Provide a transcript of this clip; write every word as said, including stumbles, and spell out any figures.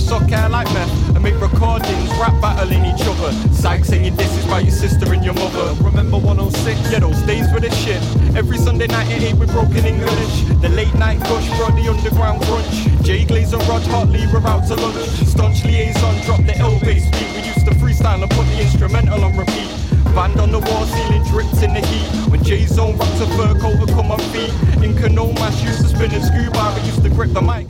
suck hair like meth and make recordings, rap battling each other. Psych saying this is by your sister and your mother. Remember one oh six? Yeah, those days were the shit. Every Sunday night at eight with broken English. The late night gush brought the underground crunch. Jay Glaze and Rod Hartley were out to lunch. Staunch liaison dropped the L-bass beat. We used to freestyle and put the instrumental on repeat. Band on the wall ceiling dripped in the heat. When J-Zone rocked a fur coat would come on feet. In Canoe Mash used to spin a scuba. I used to grip the mic.